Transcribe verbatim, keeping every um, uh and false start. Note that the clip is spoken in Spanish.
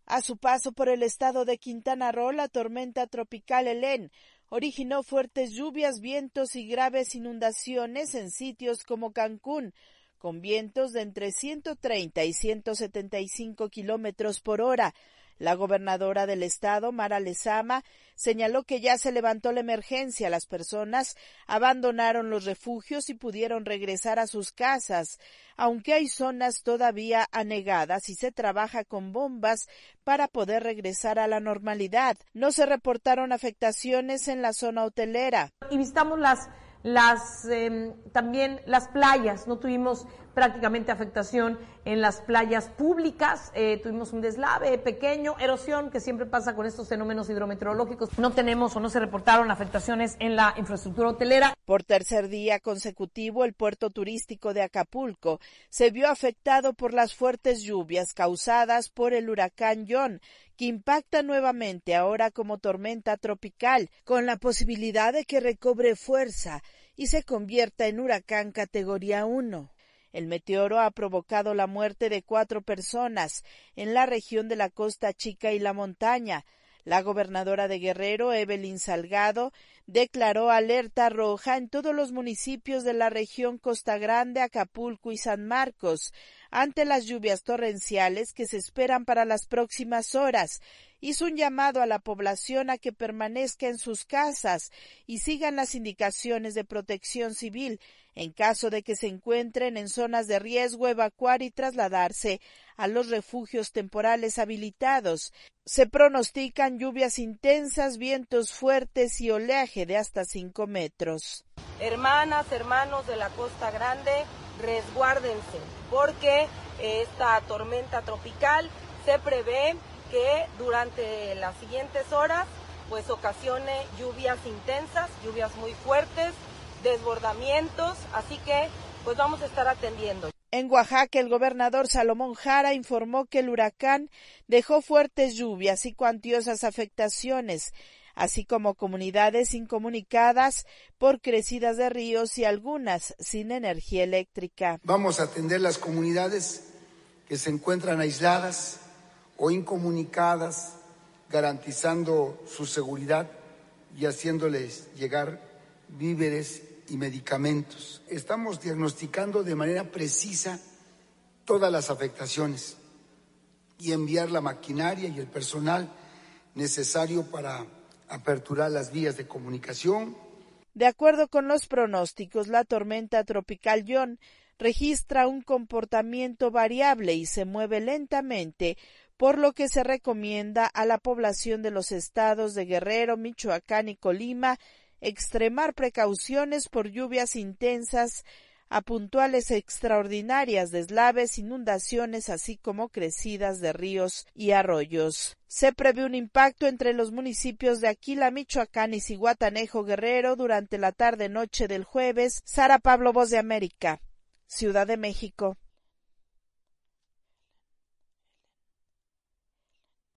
A su paso por el estado de Quintana Roo, la tormenta tropical Helene originó fuertes lluvias, vientos y graves inundaciones en sitios como Cancún, con vientos de entre ciento treinta y ciento setenta y cinco kilómetros por hora. La gobernadora del estado, Mara Lezama, señaló que ya se levantó la emergencia. Las personas abandonaron los refugios y pudieron regresar a sus casas, aunque hay zonas todavía anegadas y se trabaja con bombas para poder regresar a la normalidad. No se reportaron afectaciones en la zona hotelera. Y visitamos las las eh, también las playas, no tuvimos prácticamente afectación en las playas públicas, eh, tuvimos un deslave pequeño, erosión que siempre pasa con estos fenómenos hidrometeorológicos, no tenemos o no se reportaron afectaciones en la infraestructura hotelera. Por tercer día consecutivo, el puerto turístico de Acapulco se vio afectado por las fuertes lluvias causadas por el huracán John, que impacta nuevamente ahora como tormenta tropical, con la posibilidad de que recobre fuerza y se convierta en huracán categoría uno. El meteoro ha provocado la muerte de cuatro personas en la región de la Costa Chica y la Montaña. La gobernadora de Guerrero, Evelyn Salgado, declaró alerta roja en todos los municipios de la región Costa Grande, Acapulco y San Marcos, ante las lluvias torrenciales que se esperan para las próximas horas. Hizo un llamado a la población a que permanezca en sus casas y sigan las indicaciones de protección civil. En caso de que se encuentren en zonas de riesgo, evacuar y trasladarse a los refugios temporales habilitados. Se pronostican lluvias intensas, vientos fuertes y oleaje de hasta cinco metros. Hermanas, hermanos de la Costa Grande, resguárdense, porque esta tormenta tropical se prevé que durante las siguientes horas pues ocasione lluvias intensas, lluvias muy fuertes, desbordamientos, así que pues vamos a estar atendiendo. En Oaxaca, el gobernador Salomón Jara informó que el huracán dejó fuertes lluvias y cuantiosas afectaciones, así como comunidades incomunicadas por crecidas de ríos y algunas sin energía eléctrica. Vamos a atender las comunidades que se encuentran aisladas o incomunicadas, garantizando su seguridad y haciéndoles llegar víveres y medicamentos. Estamos diagnosticando de manera precisa todas las afectaciones y enviar la maquinaria y el personal necesario para aperturar las vías de comunicación. De acuerdo con los pronósticos, la tormenta tropical John registra un comportamiento variable y se mueve lentamente, por lo que se recomienda a la población de los estados de Guerrero, Michoacán y Colima extremar precauciones por lluvias intensas a puntuales extraordinarias, deslaves, inundaciones, así como crecidas de ríos y arroyos. Se prevé un impacto entre los municipios de Aquila, Michoacán y Zihuatanejo, Guerrero, durante la tarde-noche del jueves. Sara Pablo, Voz de América, Ciudad de México.